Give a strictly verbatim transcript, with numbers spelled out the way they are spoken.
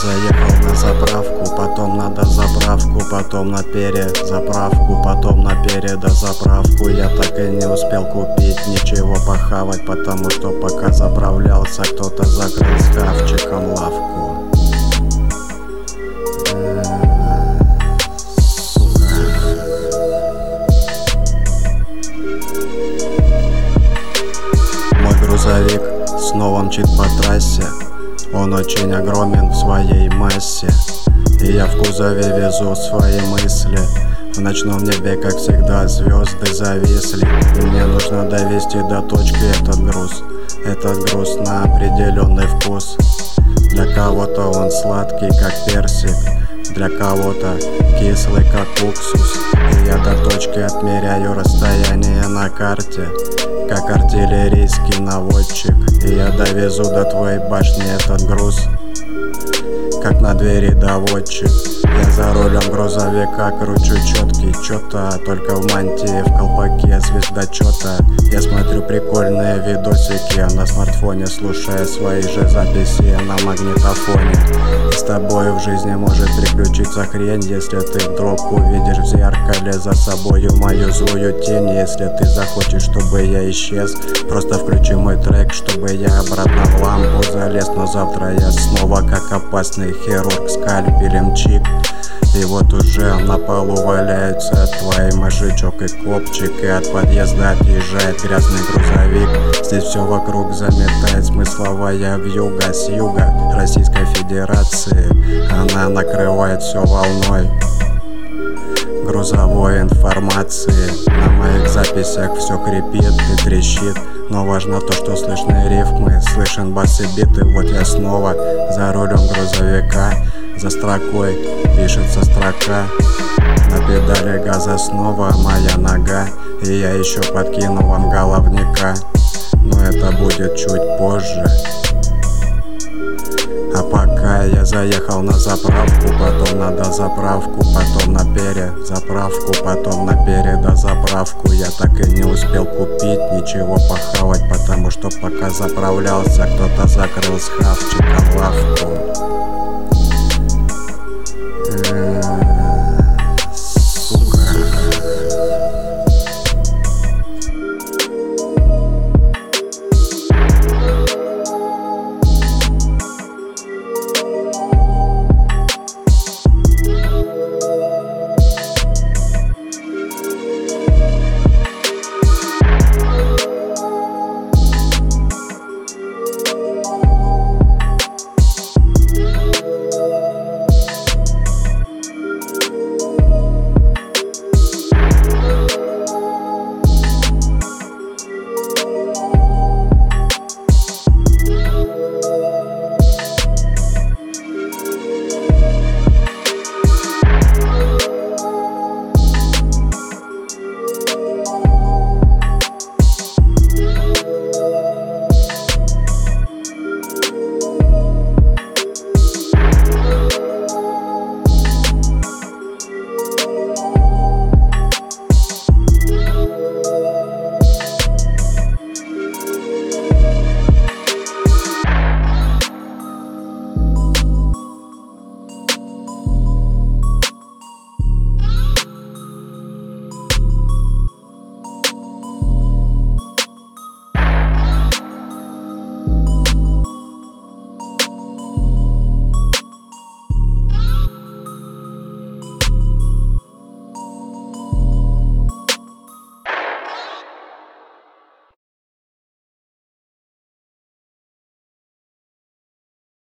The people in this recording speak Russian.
заехал на заправку, потом на дозаправку, потом на перезаправку, потом на передозаправку. Я так и не успел купить ничего похавать, потому что пока заправлялся, кто-то закрыл шкафчиком лавку. Мой грузовик снова мчит по трассе. Он очень огромен в своей массе, и я в кузове везу свои мысли. В ночном небе, как всегда, звезды зависли, и мне нужно довести до точки этот груз. Этот груз на определенный вкус. Для кого-то он сладкий, как персик, для кого-то кислый, как уксус. И я до точки отмеряю расстояние на карте, как артиллерийский наводчик. И я довезу до твоей башни этот груз, как на двери доводчик. Я за рулем грузовика кручу четкий, чё-то только в мантии, в колпаке звездочета. Я смотрю прикольные видосики на смартфоне, слушая свои же записи на магнитофоне. И с тобой в жизни может приключиться хрень, если ты вдруг увидишь в зеркале за собою мою злую тень. Если ты захочешь, чтобы я исчез, просто включи мой трек, чтобы я обратно в лампу залез. Но завтра я снова, как опасный хирург, скальпелем чик. И вот уже на полу валяются твои мозжечок и копчик, и от подъезда отъезжает грязный грузовик. Здесь все вокруг заметает смысловая вьюга с юга Российской Федерации. Она накрывает все волной грузовой информации. На моих записях все крепит и трещит, но важно то, что слышны рифмы, слышен бас и биты. Вот я снова за рулем грузовика, за строкой пишется строка, на педали газа снова моя нога, и я еще подкину вам головника, но это будет чуть позже. А пока я заехал на заправку, потом на дозаправку, потом на перезаправку, потом на передозаправку. Я так и не успел купить ничего похавать, потому что пока заправлялся, кто-то закрыл с шкафчиком лавку.